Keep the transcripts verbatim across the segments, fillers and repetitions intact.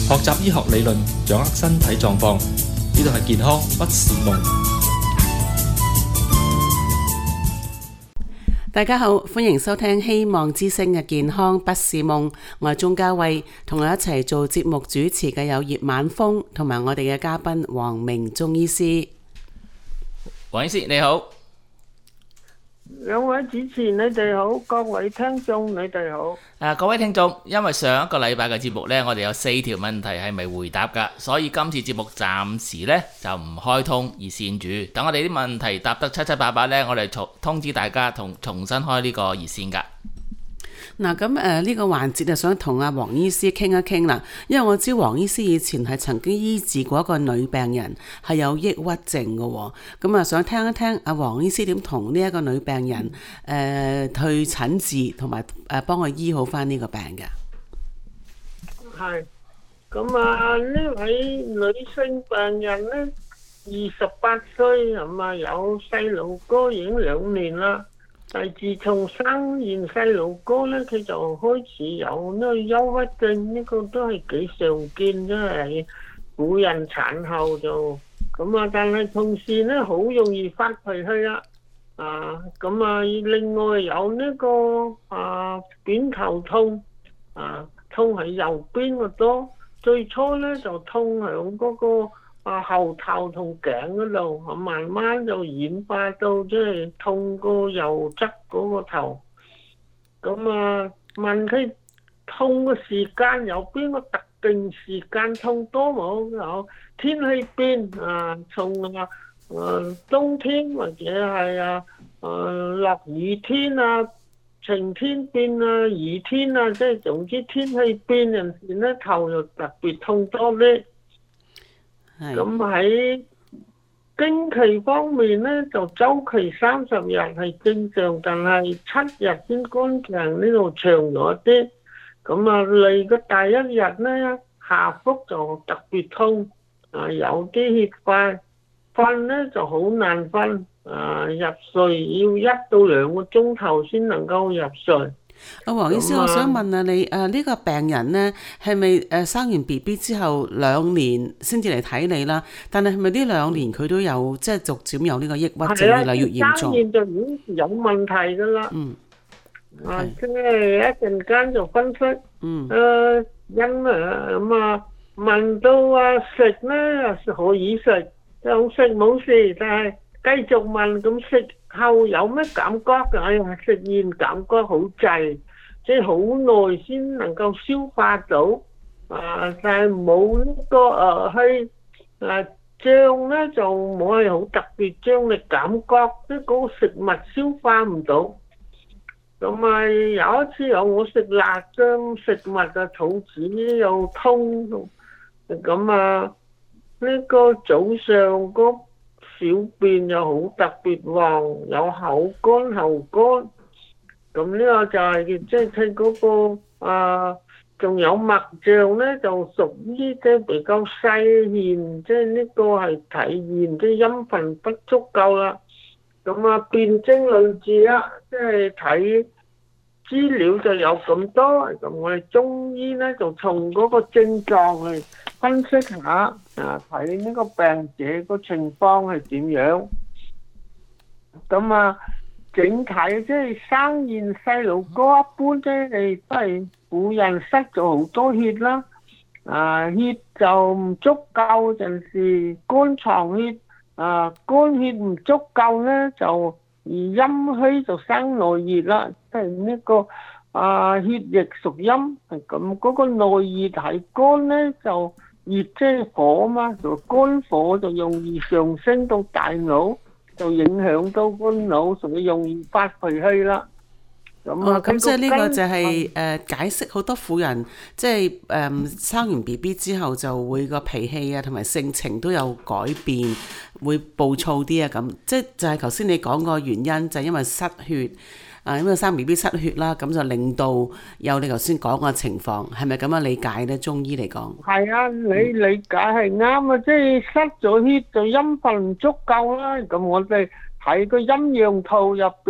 學習醫學理論，掌握身體狀況。呢度係健康不是夢。 大家好，歡迎收聽希望之聲嘅健康不是夢，我係鍾嘉慧，同我一齊做節目主持嘅有葉晚風同埋我哋嘅嘉賓黃明中醫師。 黃醫師你好。 兩位主持你哋好，各位聽眾你哋好。 誒，各位聽眾，因為上一個禮拜嘅節目呢，我哋有四條問題係未回答噶，所以今次節目暫時呢就唔開通熱線住，等我哋啲問題答得七七八八呢，我哋重通知大家同重新開呢個熱線噶。 嗱，咁誒呢個環節就想同阿黃醫師傾一傾啦，因為我知黃醫師以前係曾經醫治過一個女病人係有抑鬱症嘅喎，咁啊想聽一聽阿黃醫師點同呢一個女病人誒、呃、去診治同埋誒幫佢醫好翻呢個病嘅。 係，咁啊呢位女性病人呢，二十八歲，咁啊有細路哥已經兩年啦。但係自從生完細路哥咧，佢就開始有呢個憂鬱症，呢個都係幾常見，即係婦人產後就咁啊。但係同時咧，好容易發脾氣啦，啊咁啊，另外有呢個啊扁頭痛，啊痛喺右邊個多，最初咧就痛響嗰個啊後頭同頸嗰度，啊慢慢就演化到即係痛過右側嗰個頭。咁啊問佢痛嘅時間有邊個特定時間痛多冇？有天氣變啊，從啊誒冬天或者係啊誒落雨天啊，晴天變啊，雨天啊，即係總之天氣變陣時咧頭就特別痛多啲。咁喺經期方面咧，就周期三十日係正常，但係七日先乾淨，呢度長咗啲。咁啊嚟個第一日咧，下腹就特別痛，啊有啲血塊，瞓咧就好難瞓，啊入睡要一到兩個鐘頭先能夠入睡。 阿黃醫師，我想問下你，誒、呃、呢、這個病人呢係咪誒生完 B B 之後兩年先至嚟睇你啦？但係係咪呢兩年佢都有即係逐漸有呢個抑鬱症越嚟越嚴重？ 生完就已經有問題噶啦。嗯。啊，即係一陣間就分析。嗯。誒、呃，因啊咁啊，問到啊食咧可以食，有食冇事，但係繼續問咁食後有咩感覺嘅？哎呀，食完感覺好滯，即係好耐先能夠消化到。啊，但係冇呢個誒去誒脹咧，就冇係好特別脹嘅感覺，即係嗰個食物消化唔到。咁啊，有一次有我食辣醬食物嘅肚子又痛，咁啊呢個早上個小便又好特別黃，有口乾喉乾，咁呢個就係即係佢嗰個啊，仲有脈象咧就屬於即係比較細顯，即係呢個係體現啲陰分不足夠啦。咁啊辨證論治啊，即係睇資料就有咁多，咁我哋中醫咧就從嗰個症狀嚟分析下，啊睇呢個病者個情況係點樣。咁啊整體即係生完細路哥一般即係都係婦人失咗好多血啦，啊血就唔足夠陣時肝藏血，啊肝血唔足夠咧就而陰虛就生內熱啦，即係呢個啊血液屬陰，係咁嗰個內熱係肝咧就熱即係火嘛，就肝火就容易上升到大腦，就影響到個腦，所以容易發脾氣啦。咁啊， 咁即係呢個就係誒解釋好多婦人即係誒生完 B B 之後就會個脾氣啊同埋性情都有改變，會暴躁啲啊咁，即係就係頭先你講個原因就係因為失血啊，因為生 B B 失血啦，咁就令到有你頭先講嘅情況，係咪咁樣理解咧？中醫嚟講係啊，你理解係啱啊，即係失咗血就陰分唔足夠啦。咁我哋喺個陰陽圖入邊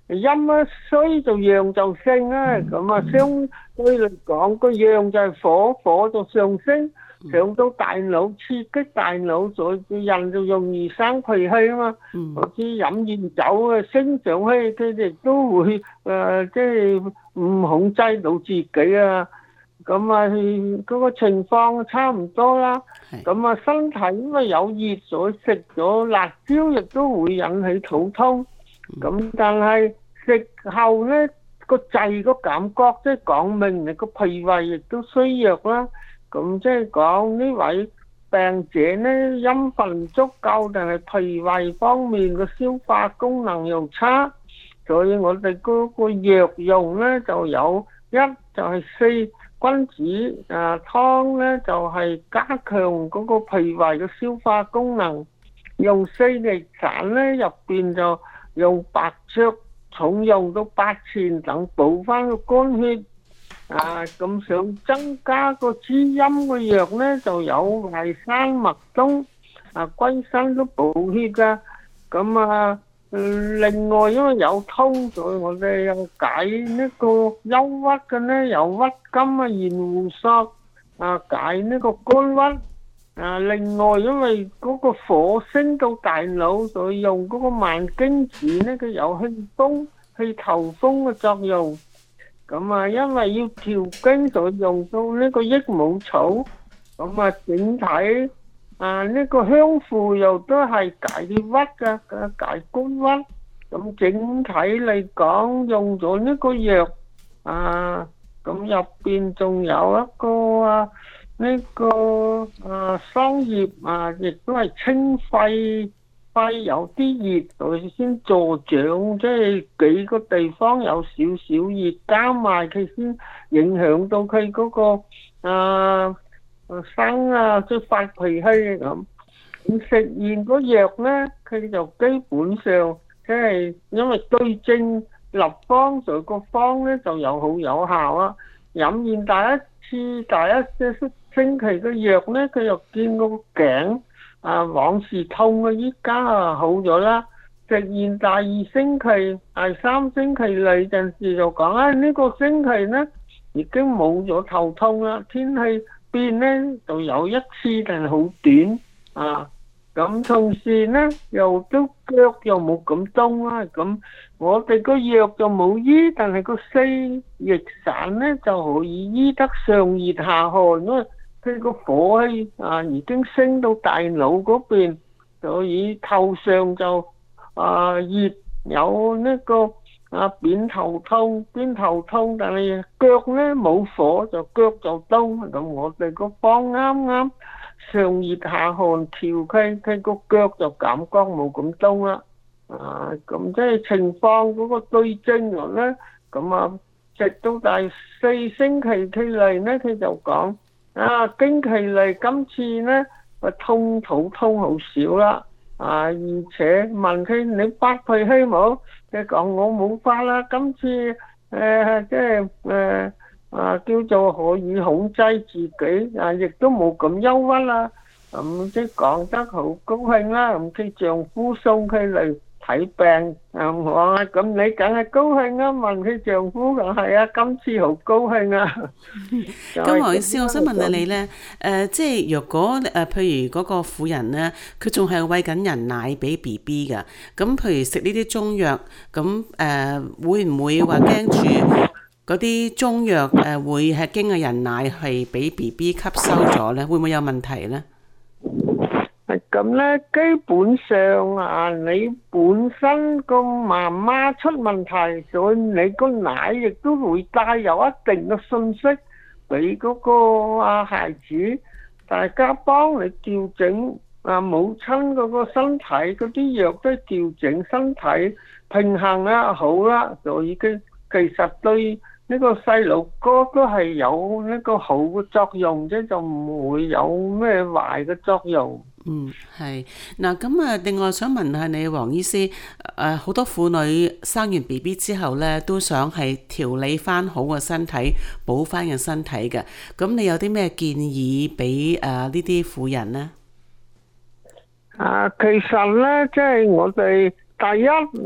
陰啊衰就陽就升啊，咁啊相對嚟講個陽就係火，火就上升，上到大腦刺激大腦，所以個人就容易生脾氣啊嘛。好似飲完酒啊升上去，佢哋都會誒即係唔控制到自己啊。咁啊嗰個情況差唔多啦。咁啊身體因為有熱，所以食咗辣椒亦都會引起肚痛。咁但係食後咧個滯個感覺，即係講明你個脾胃亦都衰弱啦。咁即係講呢位病者咧陰分足夠，但係脾胃方面個消化功能又差，所以我哋嗰個藥用咧就有一就係四君子啊湯咧，就係加強嗰個脾胃嘅消化功能，用四逆散咧入邊就用白芍重用到八錢等補翻個肝血啊。咁想增加個滋陰嘅藥咧就有淮山麥冬啊，歸心都補血噶。咁啊另外因為有通，所以我哋又解呢個憂鬱嘅咧，有鬱金啊、鹽胡索啊，解呢個肝鬱啊。另外因為嗰個火升到大腦，所以用嗰個萬經子咧，佢有氣風去頭風嘅作用。咁啊因為要調經，所以用到呢個益母草。咁啊整體啊呢個香附又都係解啲鬱嘅，解肝鬱。咁整體嚟講用咗呢個藥啊，咁入邊仲有一個啊呢個啊桑葉啊，亦都係清肺。肺有啲熱，所以先助長，即係幾個地方有少少熱，加埋佢先影響到佢嗰個啊生啊，即係發脾氣咁。咁食完個藥咧，佢就基本上即係因為對症立方，所以個方咧就有好有效啊。飲完第一次第一個星期嘅藥咧，佢又見個頸啊，往時痛啊，依家啊好咗啦。食完第二星期、第三星期嚟陣時就講啊，呢個星期咧已經冇咗頭痛啦。天氣變咧就有一次，但係好短啊。咁同時咧又都腳又冇咁凍啦。咁我哋個藥就冇醫，但係個四逆散咧就可以醫得上熱下寒咯。佢個火氣啊已經升到大腦嗰邊，所以頭上就啊熱，有呢個啊扁頭痛，扁頭痛，但係腳咧冇火，就腳就凍。咁我哋個方啱啱上熱下寒調佢，佢個腳就感覺冇咁凍啦。啊咁即係情況嗰個對症落咧，咁啊直到第四星期佢嚟咧，佢就講。啊，經期嚟今次咧，個痛肚痛好少啦。啊，而且問佢你發脾氣冇？佢講我冇發啦。今次誒即係誒啊叫做可以控制自己，啊亦都冇咁憂鬱啦。咁即係講得好高興啦。咁佢丈夫送佢嚟睇病，啊我話咁你梗係高興啊？問佢丈夫講係啊，今次好高興啊！ 咁黃醫師，我想問下你咧，誒、呃，即係若果誒、呃，譬如嗰個婦人咧，佢仲係餵緊人奶俾 B B 噶，咁譬如食呢啲中藥，咁誒、呃、會唔會話驚住嗰啲中藥誒、呃、會係經嘅人奶係俾 B B 吸收咗咧？會唔會有問題咧？ 咁咧，基本上啊，你本身個媽媽出問題，所以你個奶亦都會帶有一定嘅信息俾嗰個啊孩子，大家幫你調整啊母親嗰個身體嗰啲藥都調整身體平衡啦，好啦，就已經其實對呢個細路哥都係有呢個好嘅作用啫，就唔會有咩壞嘅作用。 嗯，係嗱，咁啊，另外想問下你，黃醫師，誒、呃，好多婦女生完 B B 之後咧，都想係調理翻好個身體，補翻個身體嘅。咁你有啲咩建議俾誒呢啲婦人呢？ 啊，其實咧，即係我哋第一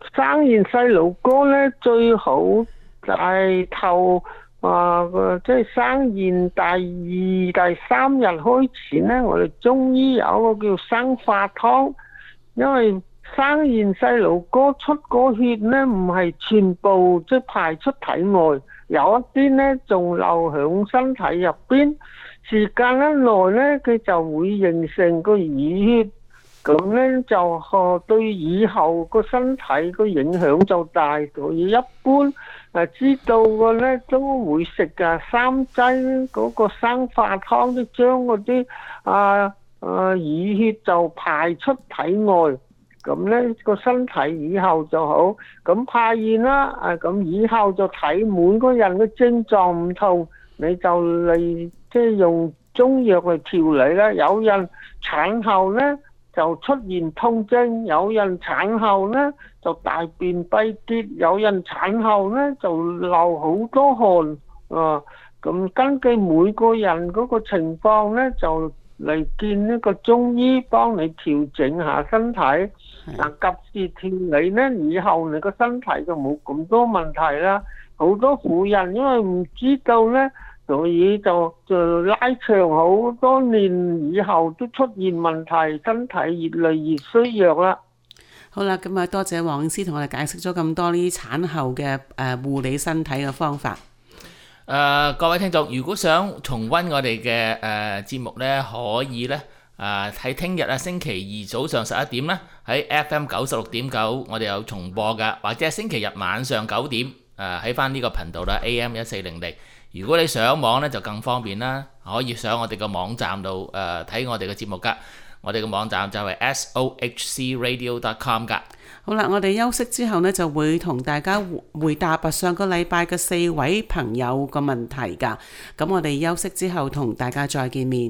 生完細路哥咧，最好就係頭啊個即係生完第二、第三日開始咧，我哋中醫有個叫生化湯，因為生完細路哥出個血咧，唔係全部即係排出體外，有一啲咧仲留響身體入邊，時間一耐咧，佢就會形成個淤血。咁咧就呵對以後個身體個影響就大，所以一般誒知道嘅咧都會食嘅三劑嗰個生化湯，都將嗰啲啊啊淤血就排出體外，咁咧個身體以後就好。咁派完啦，啊咁以後就睇每個人嘅症狀唔同，你就嚟即係用中藥嚟調理啦。有人產後咧就出現痛症，有人產後咧就大便閉結，有人產後咧就流好多汗啊。咁根據每個人嗰個情況咧，就嚟見呢個中醫幫你調整下身體，啊及時調理咧，以後你個身體就冇咁多問題啦。好多婦人因為唔知道咧，所以就就拉長好多年以後都出現問題，身體越嚟越衰弱啦。 好啦，咁啊多謝黃醫師同我哋解釋咗咁多呢啲產後嘅誒護理身體嘅方法。 誒、呃、各位聽眾，如果想重溫我哋嘅誒節目呢，可以呢誒喺聽日啊星期二早上十一點呢，喺 F M 九十六點九我哋有重播噶，或者係星期日晚上九點誒喺翻呢個頻道啦 A M 一四零零。如果你上網咧就更方便啦，可以上我哋個網站度誒睇我哋嘅節目噶。我哋嘅網站就係 S O H C radio dot com 噶。 好啦，我哋休息之後呢，就會同大家回答上個禮拜嘅四位朋友個問題噶。咁我哋休息之後同大家再見面。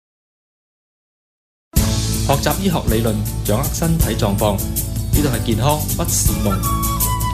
學習醫學理論，掌握身體狀況，呢度係健康不是夢。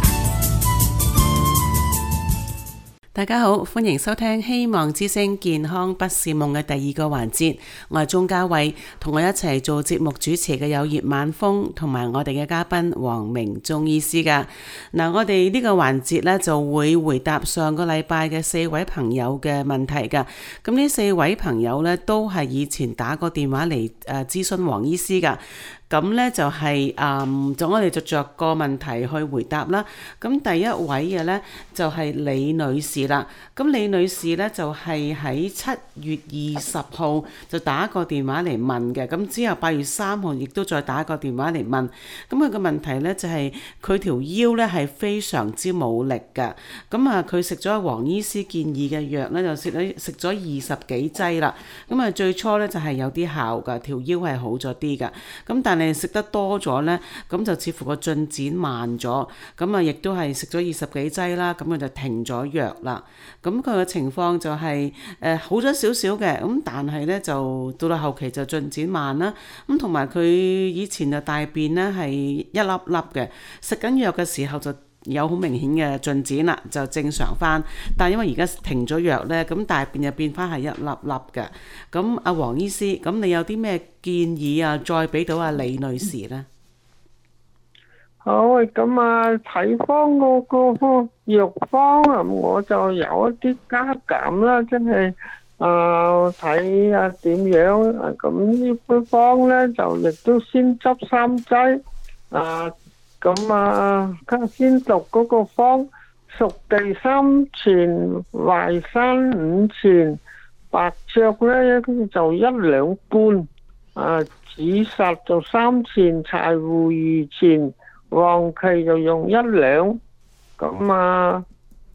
大家好，歡迎收聽希望之聲健康不是夢嘅第二個環節。我係鍾嘉慧，同我一齊做節目主持嘅有葉晚風同埋我哋嘅嘉賓黃明中醫師噶。嗱，我哋呢個環節呢，就會回答上個禮拜嘅四位朋友嘅問題噶。咁呢四位朋友呢，都係以前打過電話嚟誒諮詢黃醫師噶。咁呢就係、是、誒，就、嗯、我哋就着個問題去回答啦。咁第一位嘅呢，就係、是、李女士啦。咁李女士呢，就係喺七月二十號就打個電話嚟問嘅。咁之後八月三號亦都再打個電話嚟問。咁佢個問題呢，就係佢條腰呢係非常之冇力㗎。咁啊佢食咗黃醫師建議嘅藥呢，就食咗食咗二十幾劑啦。咁啊最初呢，就係有啲效㗎，條腰係好咗啲㗎。咁但係食得多咗呢，咁就似乎個進展慢咗，咁啊亦都係食咗二十幾劑啦，咁佢就停咗藥啦。咁佢嘅情況就係、是、誒、呃、好咗少少嘅，咁但係呢，就到到後期就進展慢啦。咁同埋佢以前就大便呢係一粒粒嘅，食緊藥嘅時候就有好明顯嘅進展啦，就正常翻。但係因為而家停咗藥呢，咁大便就變翻係一粒粒嘅。咁阿黃醫師，咁你有啲咩建議啊？再俾到阿李女士呢？ 好，咁啊睇翻嗰個藥方啊，我就有一啲加減啦，即係啊睇下點樣啊。咁呢杯方咧就亦都先執三劑啊。咁啊，先讀嗰個方：熟地三錢，淮山五錢，白芍咧就一兩半，啊紫砂就三錢，柴胡二錢，黃芪就用一兩。咁啊，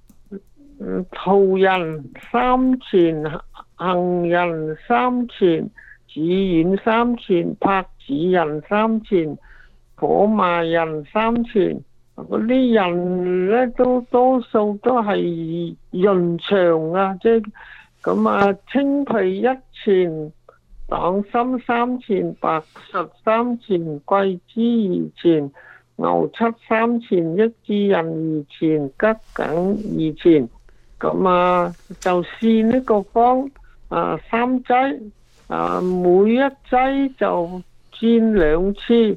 桃仁三錢，杏仁三錢，紫丸三錢，柏子仁三錢，火麻仁三錢。嗰啲人咧都多數都係潤腸啊，即係咁啊，青皮一錢，黨參三錢，白術三錢，桂枝二錢，牛七三錢，益智仁二錢，桔梗二錢。咁啊就試呢個方啊三劑啊，每一劑就煎兩次。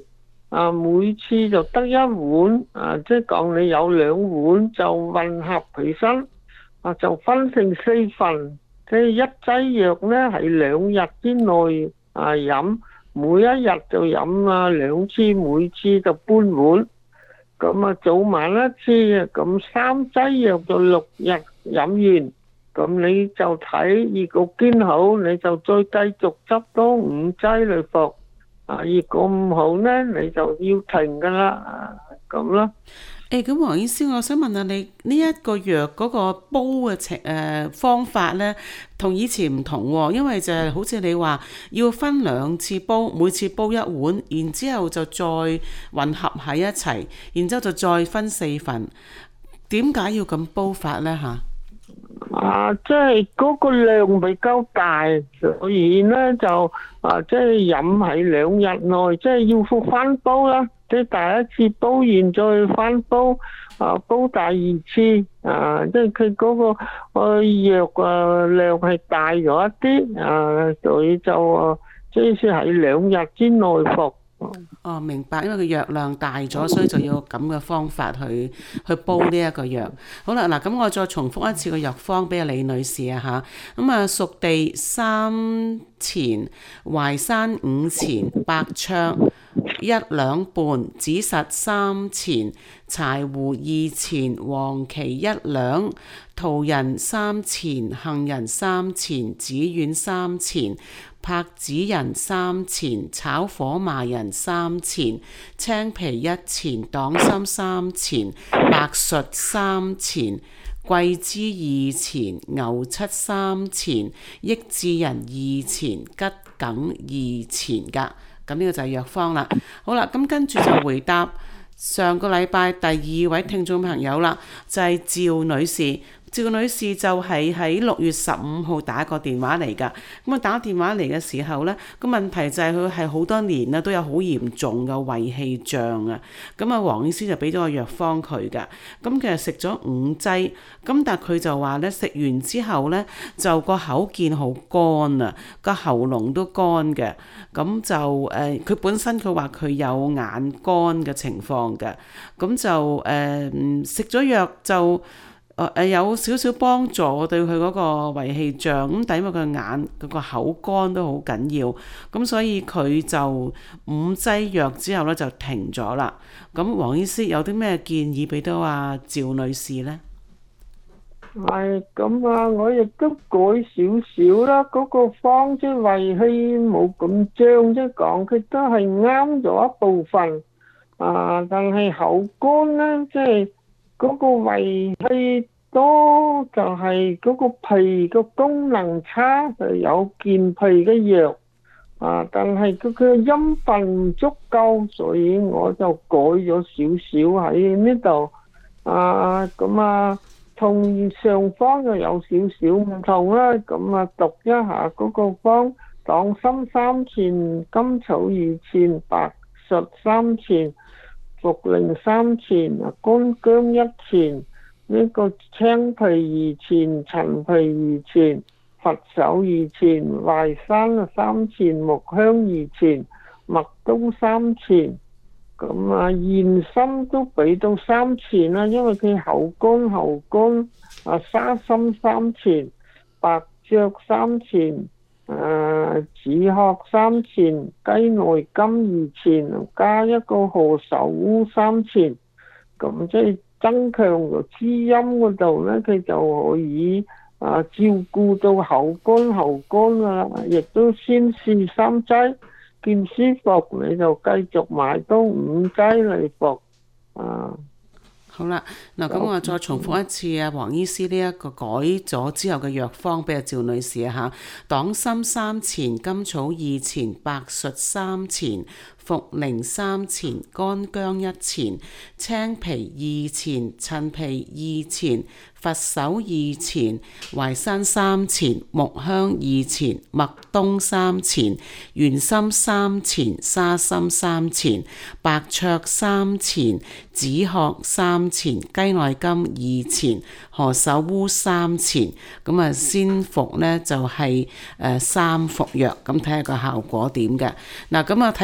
啊，每次就得一碗，啊，即係講你有兩碗就混合起身，啊，就分成四份，即係一劑藥呢係兩日之內啊飲，每一日就飲啊兩次，每次就半碗，咁啊早晚一次，咁三劑藥就六日飲完。咁你就睇，如果見好，你就再繼續執多五劑嚟服。啊，如果唔好呢，你就要停噶啦，咁咯。 誒，咁黃醫師，我想問下你呢一個藥嗰個煲嘅情誒方法呢，同以前唔同喎，因為就係好似你話要分兩次煲，每次煲一碗，然之後就再混合喺一齊，然之後就再分四份。點解要咁煲法呢？嚇？ 啊，即係嗰個量比較大，所以呢就啊，即係飲喺兩日內，即係要復翻煲啦。即係第一次煲完再翻煲，啊煲第二次，啊即係佢嗰個個藥啊量係大咗一啲，啊所以就啊即係喺兩日之內服。 哦，明白，因為佢藥量大咗，所以就要咁嘅方法去去煲呢一個藥。好啦，嗱，咁我再重複一次個藥方俾阿李女士啊嚇。咁啊，熟地三錢，淮山五錢，白芍一兩半，紫實三錢，柴胡二錢，黃芪一兩，桃仁三錢，杏仁三錢，紫苑三錢，柏子仁三錢，炒火麻仁三錢，青皮一錢，黨參三錢，白術三錢，桂枝二錢，牛膝三錢，益智仁二錢，桔梗二錢噶。咁呢個就係藥方啦。好啦，咁跟住就回答上個禮拜第二位聽眾朋友啦，就係趙女士。趙女士就係喺六月十五號打個電話嚟㗎。咁啊打電話嚟嘅時候呢，個問題就係佢係好多年啦，都有好嚴重嘅胃氣脹啊。咁啊黃醫師就俾咗個藥方佢㗎。咁其實食咗五劑，咁但係佢就話呢，食完之後呢，就個口見好乾啊，個喉嚨都乾嘅。咁就誒，佢、呃、本身佢話佢有眼乾嘅情況嘅。咁就誒食咗藥就。誒有少少幫助對佢嗰個胃氣脹，咁但因為佢眼嗰個口乾都好緊要，咁所以佢就五劑藥之後咧就停咗啦。咁黃醫師有啲咩建議俾到阿趙女士呢？ 係咁啊，我亦都改少少啦，嗰、那個方即係胃氣冇咁脹，即係講佢都係啱咗一部分啊，但係口乾咧即係。嗰個胃氣多就係嗰個脾個功能差，就有健脾嘅藥啊，但係佢嘅陰分唔足夠，所以我就改咗少少喺呢度啊，咁啊同上方就有少少唔同啦，咁啊讀一下嗰個方：黨參三錢，甘草二錢，白術三錢，茯苓三錢，乾薑一錢，呢、這個青皮二錢，陳皮二錢，佛手二錢，淮山三錢，木香二錢，麥冬三錢。咁啊，芫荽都俾到三錢啦，因為佢口乾喉乾。啊，沙參三錢，白芍三錢。誒、呃，止渴三錢，雞內金二錢，加一個何首烏三錢，咁即係增強個滋陰嗰度咧，佢就可以啊照顧到口乾喉乾啦，亦都先試三劑，見舒服你就繼續買多五劑嚟服啊。 好啦，嗱咁我再重複一次啊，黃醫師呢一個改咗之後嘅藥方俾阿趙女士啊嚇，黨參三錢，甘草二錢，白術三錢，茯苓三錢，乾薑一錢，青皮二錢，陳皮二錢，佛手二錢，淮山三錢，木香二錢，麥冬三錢，芫荽三錢，沙參三錢，白芍三錢，止渴三錢，雞內金二錢，何首烏三錢。咁啊，先服呢就係誒三服藥，咁睇下個效果點嘅。嗱，咁啊睇個進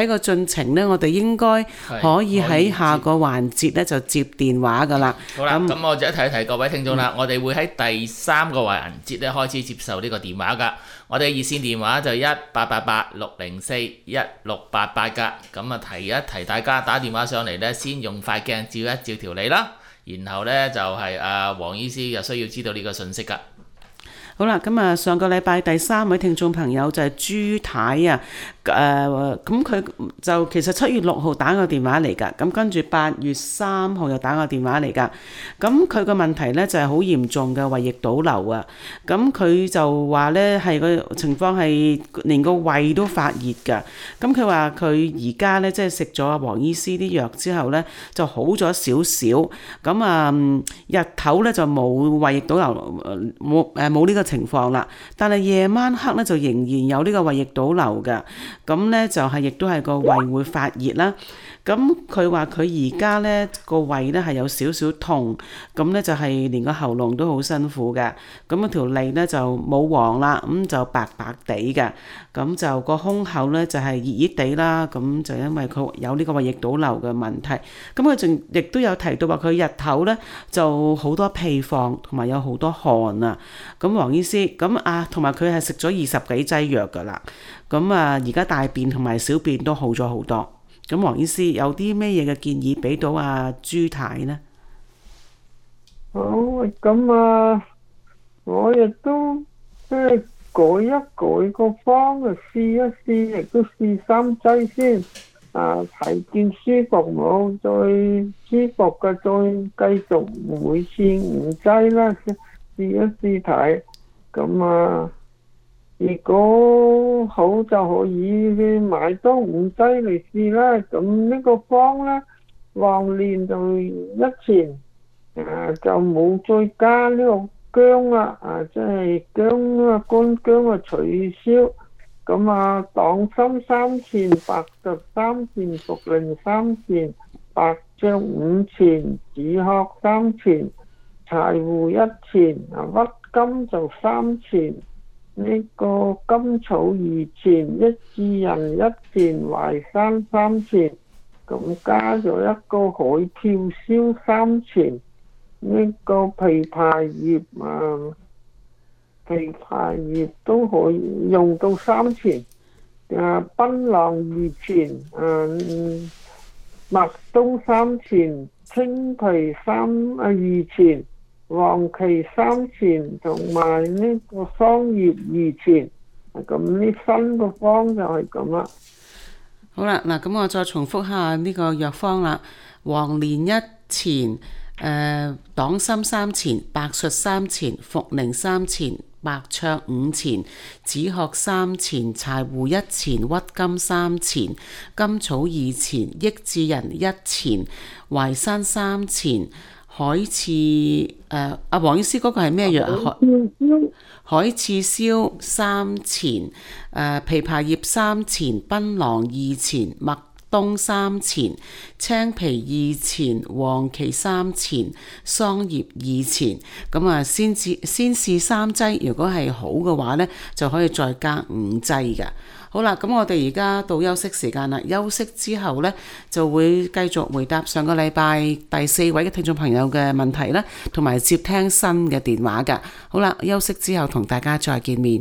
情呢，我哋應該可以喺下個環節呢就接電話噶啦。 好啦，咁、嗯、我就一提一提各位聽眾啦，嗯、我哋會喺第三個環節咧開始接受呢個電話噶。我哋熱線電話就一八八八六零四一六八八噶。咁啊提一提大家打電話上嚟呢，先用塊鏡照一照條脷啦，然後呢，就係阿黃醫師又需要知道呢個信息噶。 好啦，咁啊上個禮拜第三位聽眾朋友就係朱太啊，誒咁佢就其實七月六號打個電話嚟㗎，咁跟住八月三號又打個電話嚟㗎，咁佢個問題呢就係好嚴重嘅胃液倒流啊，咁佢就話呢係個情況係連個胃都發熱㗎，咁佢話佢而家呢即係食咗阿黃醫師啲藥之後呢就好咗少少，咁啊日頭呢就冇胃液倒流，冇誒冇呢個情況啦，但係夜晚黑咧就仍然有呢個胃液倒流嘅，咁咧就係亦都係個胃會發熱啦。咁佢話佢而家咧個胃咧係有少少痛，咁咧就係連個喉嚨都好辛苦嘅，咁嗰條脷咧就冇黃啦，咁就白白地嘅，咁就個胸口咧就係熱熱地啦，咁就因為佢有呢個胃液倒流嘅問題。咁佢仲亦都有提到話佢日頭咧就好多屁放同埋有好多汗啊。咁黃醫師，咁啊同埋佢係食咗二十幾劑藥噶啦，咁啊而家大便同埋小便都好咗好多。咁黃醫師有啲咩嘢嘅建議俾到阿朱太呢？ 好，咁啊，我亦都即係改一改個方啊，試一試，亦都試三劑先。啊，睇見舒服冇，再舒服嘅再繼續每次五劑啦，試一試睇。咁啊，如果好就可以買多五劑嚟試啦。咁呢個方咧，黃連就一錢，啊就冇再加呢個薑啦，啊即係薑啊乾薑啊取消。咁啊，黨參三錢，白術三錢，茯苓三錢，白薑五錢，止渴三錢，柴胡一錢，啊鬱金就三錢。呢個甘草二錢，益智仁一錢，淮山三錢，咁加咗一個海漂燒三錢，呢個枇杷葉啊，枇杷葉都可以用到三錢，啊檳榔二錢，嗯麥冬三錢，青皮三啊二錢。黃芪三錢同埋呢個桑葉二錢，咁呢新個方就係咁啦。 好啦，嗱咁我再重複下呢個藥方啦。黃連一錢，誒黨參三錢，白術三錢，茯苓三錢，白芍五錢，止渴三錢，柴胡一錢，鬱金三錢，甘草二錢，益智仁一錢，淮山三錢。海刺誒，阿、呃、黃醫師嗰個係咩藥啊？海刺燒三錢，誒、呃、枇杷葉三錢，檳榔二錢，麥冬三錢，青皮二錢，黃芪三錢，桑葉二錢。咁啊，先至先試三劑，如果係好嘅話呢，就可以再加五劑㗎。好啦，咁我哋而家到休息時間啦。休息之後呢，就會繼續回答上個禮拜第四位嘅聽眾朋友嘅問題啦，同埋接聽新嘅電話㗎。好啦，休息之後同大家再見面。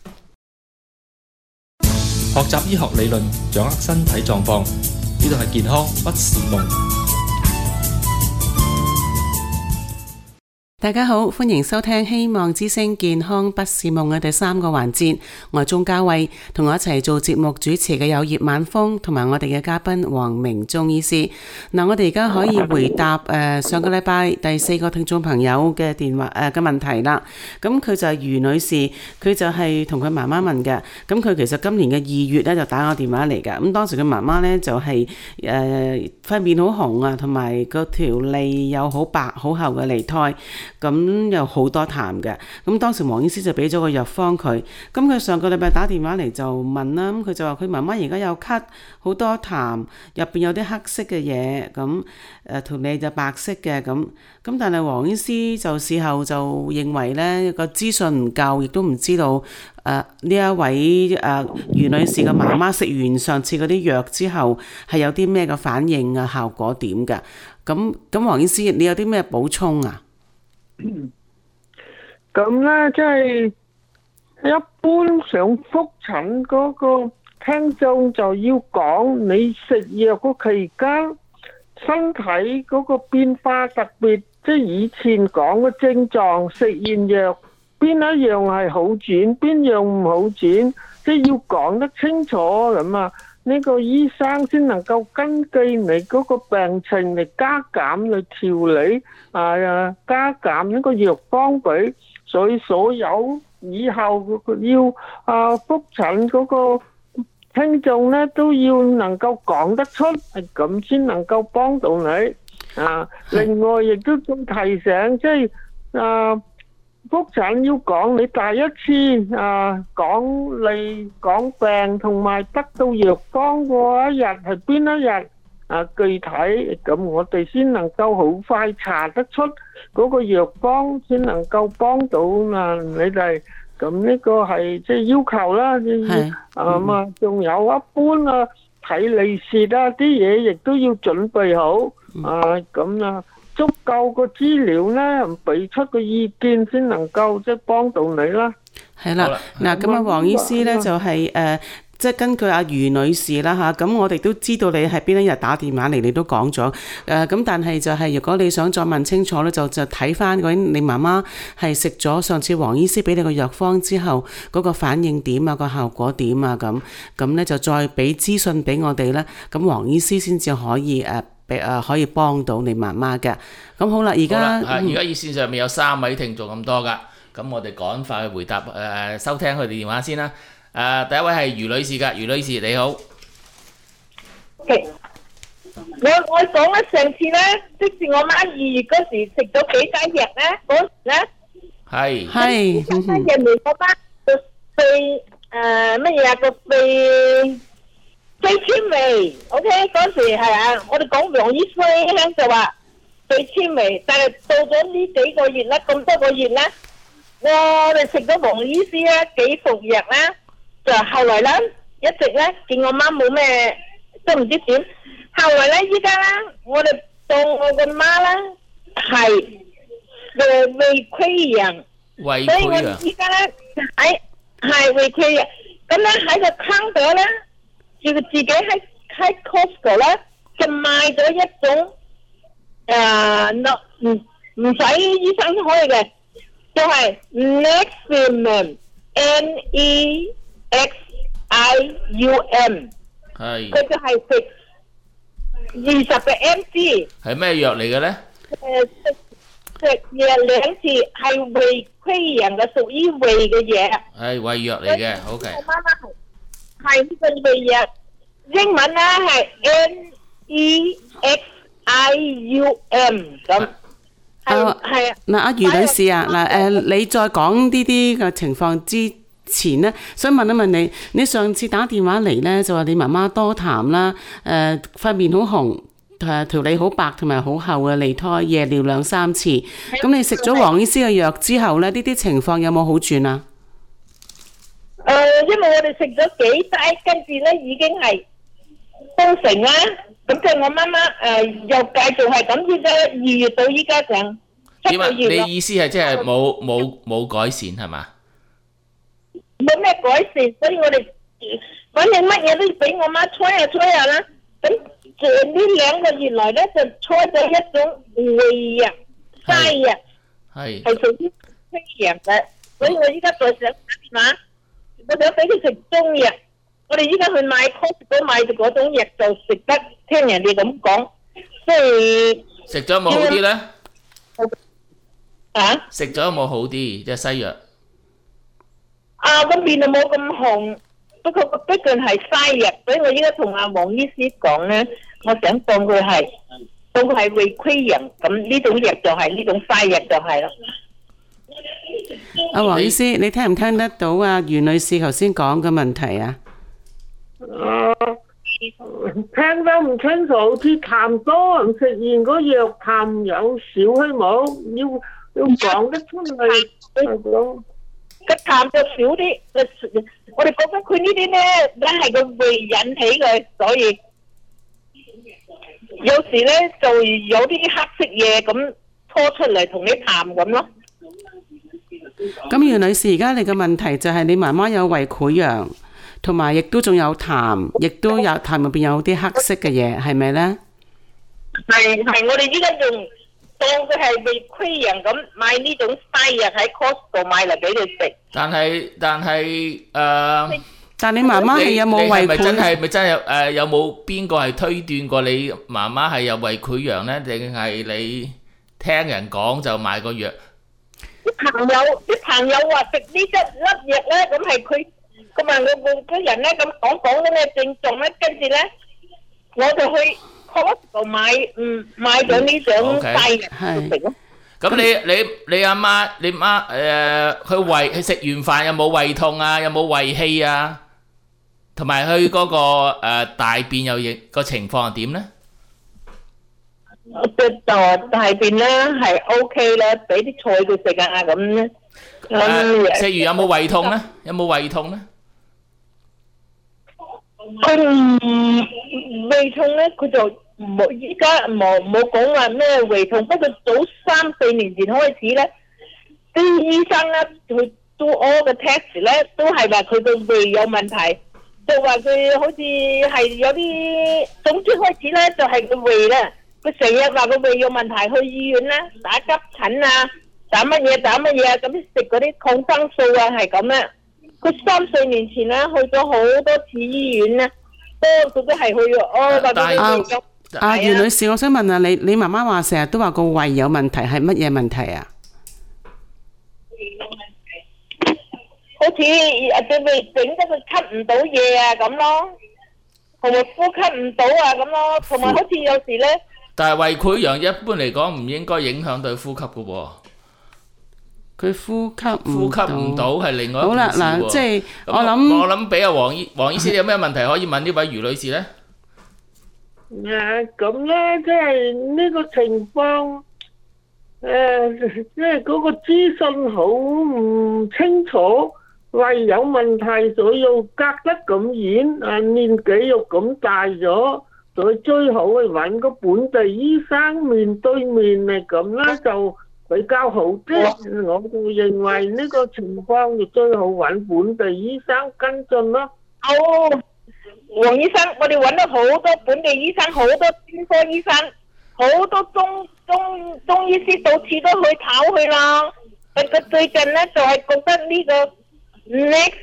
學習醫學理論，掌握身體狀況，呢度係健康不是夢。 大家好，歡迎收聽希望之聲健康不是夢嘅第三個環節。我係鍾嘉慧，同我一齊做節目主持嘅有葉晚風同埋我哋嘅嘉賓黃明中醫師。嗱，我哋而家可以回答誒、呃、上個禮拜第四個聽眾朋友嘅電話誒嘅、呃、問題啦。咁佢就係余女士，佢就係同佢媽媽問嘅。咁佢其實今年嘅二月咧就打我電話嚟㗎。咁當時佢媽媽咧就係誒塊面好紅啊，同埋個條脷有好白好厚嘅脷苔。 咁有好多痰嘅。咁當時黃醫師就俾咗個藥方佢。咁佢上個禮拜打電話嚟就問啦，咁佢就話佢媽媽而家有咳，好多痰，入邊有啲黑色嘅嘢，咁誒條脷就白色嘅咁。咁但係黃醫師就事後就認為呢個資訊唔夠，亦都唔知道誒呢一位誒、呃、余女士嘅媽媽食完上次嗰啲藥之後係有啲咩嘅反應啊，效果點㗎？咁咁黃醫師你有啲咩補充啊？ 咁咧即係一般想覆診嗰個聽眾就要講你食藥嗰期間身體嗰個變化，特別即係以前講嘅症狀，食完藥邊一樣係好轉，邊樣唔好轉，即係要講得清楚咁啊！呢個醫生先能夠根據你嗰個病情嚟加減嚟調理啊，加減呢個藥方俾，所以所有以後要啊覆診嗰個聽眾咧都要能夠講得出，係咁先能夠幫到你啊。另外亦都仲提醒，即係啊覆診要講你第一次啊講你講病同埋得到藥方嗰一日係邊一日啊，具體咁我哋先能夠好快查得出嗰個藥方，先能夠幫到啊你哋。咁呢個係即係要求啦，係啊，仲有一般啊睇利是啊啲嘢亦都要準備好啊，咁啊足夠個資料咧，俾出個意見先能夠即係幫到你啦。 係啦，嗱咁啊，黃醫師咧就係誒。即係根據阿余女士啦嚇，咁我哋都知道你係邊一日打電話嚟，你都講咗誒，咁但係就係如果你想再問清楚咧，就就睇翻嗰啲你媽媽係食咗上次黃醫師俾你個藥方之後嗰個反應點啊，個效果點啊咁，咁咧就再俾資訊俾我哋咧，咁黃醫師先至可以誒俾誒可以幫到你媽媽嘅。咁好啦，而家而家熱線上面有三位聽眾咁多噶，咁我哋趕快去回答誒收聽佢哋電話先啦。誒、uh, 第一位係余女士㗎，余女士你好。 Okay. 我我講咧，上次咧，即是我媽二月嗰時食咗幾劑藥咧，嗰時咧係係幾劑藥嚟，我媽個肺誒乜嘢啊個肺肺纖維 ，OK 嗰時係啊，我哋講黃醫生就話肺纖維，但係到咗呢幾個月咧，咁多個月咧，我哋食咗黃醫師咧幾服藥咧。就後來咧，一直咧見我媽冇咩，都唔知點。後來咧，依家咧，我哋當我個媽咧係嘅胃潰瘍， 胃所以我潰瘍。 依家咧喺係胃潰瘍。咁咧喺個坑度咧，自自己喺喺 Costco 咧就買咗一種誒，唔唔使醫生開嘅，就係 Nexium，N E X I U M， 係佢就係食二十個 mg， 係咩藥嚟嘅咧？ 誒食食藥兩次，係胃潰瘍嘅，屬於胃嘅嘢。 係胃藥嚟嘅 ，OK。 我媽媽係係呢個胃藥，英文咧係 N E X I U M 咁。係係啊。 嗱，阿余女士啊，嗱誒，你再講呢啲嘅情況之前呢，想問一問你，你上次打電話嚟呢，就話你媽媽多痰啦，誒、呃、塊面好紅，誒條脷好白同埋好厚嘅脷苔，夜尿兩三次。咁你食咗黃醫師嘅藥之後呢，呢啲情況有冇好轉啊？ 誒、呃，因為我哋食咗幾劑，跟住咧已經係都成啦。咁即係我媽媽誒又繼續係咁，依家二月到依家成七個月啦。 你意思係即係冇冇冇改善係嘛？ 冇咩改善，所以我哋反正乜嘢都俾我媽搓下搓下啦。咁呢兩個月來咧就搓咗一種胃藥、西藥， 係係屬於西藥嘅。所以我依家再想打電話，我想俾佢食中藥。我哋依家去買 Costco 買嘅嗰種藥就食得，聽人哋咁講，即係食咗有冇好啲咧？ 啊？ 食咗有冇好啲？即係西藥。 啊，個面就冇咁紅，不過個畢竟係西藥，所以我依家同阿黃醫師講咧，我想當佢係都係胃潰瘍，咁呢種藥就係呢種西藥就係咯。 阿黃醫師，你聽唔聽得到啊？袁女士頭先講嘅問題啊？ 誒，聽得唔清楚，好似痰多，食完嗰藥痰有少希冇，要要講得出嚟。 個痰就少啲，我哋覺得佢呢啲咧，咧係個胃引起嘅，所以有時咧就有啲黑色嘢咁拖出嚟同你痰咁咯。 咁袁女士，而家你嘅問題就係你媽媽有胃潰瘍，同埋亦都仲有痰，亦都有痰入邊有啲黑色嘅嘢，係咪呢？ 係係，我哋依家仲當佢係胃潰瘍咁買呢種西藥喺 Costco 買嚟俾佢食。但係但係誒，呃、 但你媽媽係有冇胃潰瘍？ 咪真係咪真係誒？有冇邊個係推斷過你媽媽係有胃潰瘍呢？定係你聽人講就買個藥？ 啲朋友啲朋友話食呢一粒藥咧，咁係佢咁啊，個個人咧咁講講緊嘅症狀咧，跟住咧我就去 Costco 買，嗯買咗呢種西藥嚟食咯。 咁你你你阿媽你媽誒，佢胃佢食完飯有冇胃痛啊？有冇胃氣啊？同埋佢嗰個誒大便又亦個情況係點咧？ 個就大便咧係 O K 啦，俾啲菜佢食啊咁咧。 誒食完有冇胃痛咧？有冇胃痛咧？ 佢唔胃痛咧，佢就冇依家冇冇講話咩胃痛，不過早三四年前開始咧，啲醫生咧佢做 all 嘅 test 咧，都係話佢個胃有問題，就話佢好似係有啲，總之開始咧就係個胃咧。佢成日話個胃有問題，去醫院咧打急診啊，打乜嘢打乜嘢啊，咁食嗰啲抗生素啊，係咁咧。佢三四年前咧去咗好多次醫院咧，多數都係去哦。但係阿袁女士，我想問下你，你媽媽話成日都話個胃有問題，係乜嘢問題啊？ 好似隻胃整得佢吸唔到嘢啊咁咯，同埋呼吸唔到啊咁咯，同埋好似有時咧。 但係胃潰瘍一般嚟講唔應該影響對呼吸嘅喎。 佢呼吸呼吸唔到係另外一回事喎。好啦， 嗱，即係我諗， 我諗俾阿黃醫黃醫師，你有咩問題可以問呢位余女士咧？ 誒咁咧，即係呢個情況，誒即係嗰個資訊好唔清楚，胃有問題，所以又隔得咁遠，啊年紀又咁大咗。所以最好係揾個本地醫生面對面嚟咁咧就比較好啲。我就認為呢個情況就最好揾本地醫生跟進咯。 哦，黃醫生，我哋揾咗好多本地醫生，好多專科醫生，好多中中中醫師，到處都去跑去啦。佢佢最近咧就係覺得呢個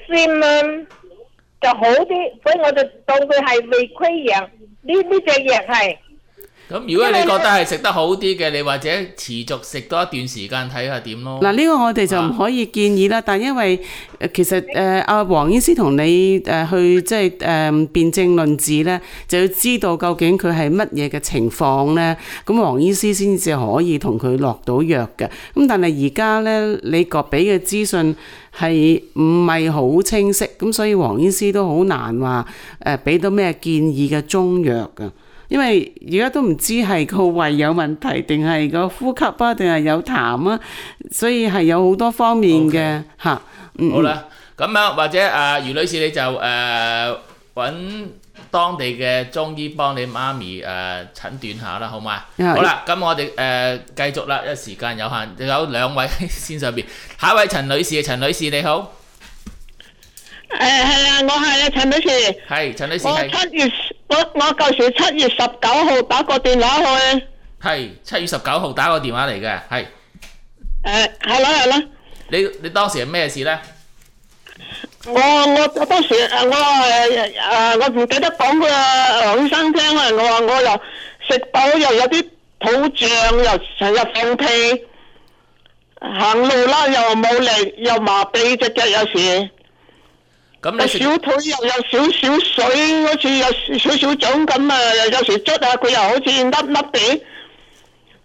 Nexium 就好啲，所以我就當佢係胃潰瘍。呢呢隻藥係咁，如果你覺得係食得好啲嘅，你或者持續食多一段時間睇下點咯。 嗱，呢個我哋就唔可以建議啦。啊、但因為其實誒阿黃醫師同你誒、呃、去即係誒辯證論治咧，就要知道究竟佢係乜嘢嘅情況咧。咁黃醫師先至可以同佢落到藥嘅。咁但係而家咧，你個俾嘅資訊係唔係好清晰，咁所以黃醫師都好難話誒俾到咩建議嘅中藥㗎。因為而家都唔知係個胃有問題，定係個呼吸啊，定係有痰啊，所以係有好多方面嘅嚇。Okay. 嗯、 好啦，咁樣或者啊余女士你就誒揾、呃、當地嘅中醫幫你媽咪誒、呃、診斷下啦，好嗎？嗯、好啦，咁我哋誒、呃、繼續啦，因為時間有限，仲有兩位喺線上邊，下一位陳女士，陳女士你好。 誒係啊，我係啊陳女士。係陳女士。我七月我我舊時七月十九號打個電話去。 係七月十九號打個電話嚟嘅，係。 誒係啦係啦。 你你當時係咩事咧？ 我我我當時誒我誒誒我唔記得講俾黃醫生聽啊！我話我又食飽又有啲肚脹，又成日放屁，行路啦又冇力，又麻痹隻腳有時。咁你小腿又有少少水，好似有少少腫咁啊！有時捽下佢又好似凹凹地，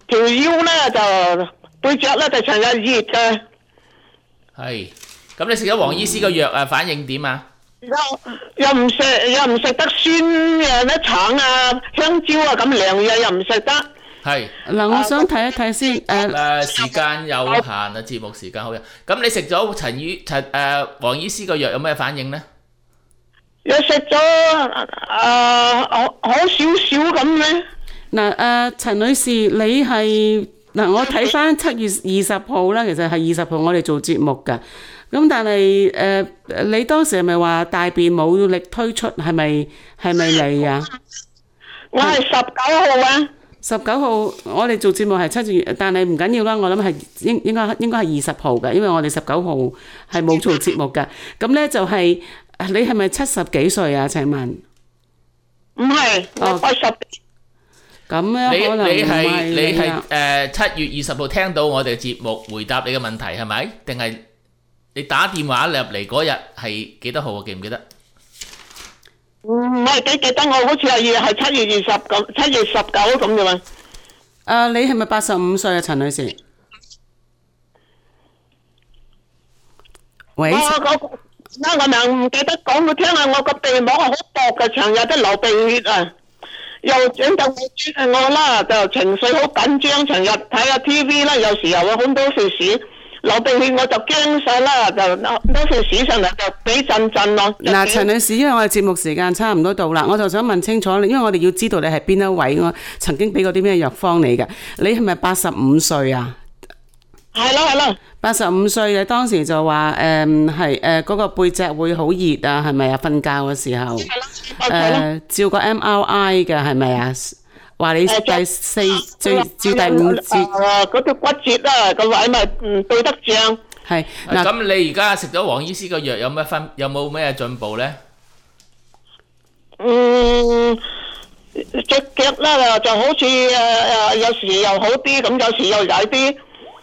條腰咧就背脊咧就成日熱嘅。 係。咁你食咗黃醫師個藥啊，反應點啊？ 又又唔食又唔食得酸嘅啲橙啊、香蕉啊咁涼嘢又唔食得。 係。 嗱，我想睇一睇先。誒誒，時間有限啊，節目時間好有。咁你食咗陳醫陳誒黃醫師個藥有咩反應咧？ 又食咗誒好好少少咁咧。 嗱誒，陳女士，你係嗱我睇翻七月二十號啦，其實係二十號我哋做節目㗎。咁但係誒、呃，你當時係咪話大便冇力推出？係咪係咪你啊？ 我係十九號啊！ 十九號我哋做節目係七月，但係唔緊要啦。我諗係應應該應該係二十號嘅，因為我哋十九號係冇做節目嘅。咁咧就係、是、你係咪七十幾歲啊？請問？ 唔係，我八十。 咁咧可能唔你係係你係啊誒七月二十號聽到我哋節目回答你嘅問題係咪？定係？你打電話入嚟嗰日係幾多號啊？記唔記得？ 唔係幾記得，我好似係係七月二十九、七月十九咁嘅嘛。 誒，你係咪八十五歲啊，陳女士？喂。 我我啱我咪唔記得講佢聽啊！我個鼻膜係好薄嘅，成日都流鼻血啊！又整到我我啦，就情緒好緊張，成日睇下 T V 啦，有時又會好多時屎。流鼻血我就驚晒啦，就多時屎上嚟就俾震震咯。 嗱，陳女士，因為我哋節目時間差唔多到啦，我就想問清楚，因為我哋要知道你係邊一位，我曾經俾過啲咩藥方你嘅，你係咪八十五歲啊？ 係咯係咯， 八十五歲你當時就話誒係誒嗰個背脊會好熱啊，係咪啊？瞓覺嘅時候，誒照個 M R I 嘅係咪啊？話你第四最至第五節， 嗰條骨折啦，個位咪唔對得正。 係嗱，咁你而家食咗黃醫師個藥有咩分？有冇咩進步咧？ 嗯，隻腳啦就好似誒誒，有時又好啲，咁有時又曳啲。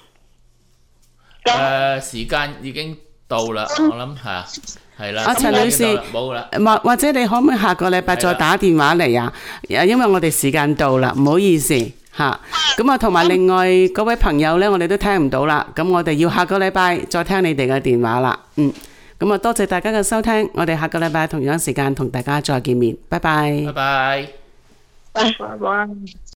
誒，時間已經到啦，我諗係。係啦， 阿陳女士， 冇啦， 或或者你可唔可以下個禮拜再打電話嚟啊？因為我哋時間到啦，唔好意思嚇。咁啊，同埋另外嗰位朋友呢，我哋都聽唔到啦。咁我哋要下個禮拜再聽你哋嘅電話啦。嗯，咁啊，多謝大家嘅收聽，我哋下個禮拜同樣時間同大家再見面，拜拜。 拜拜。 拜拜。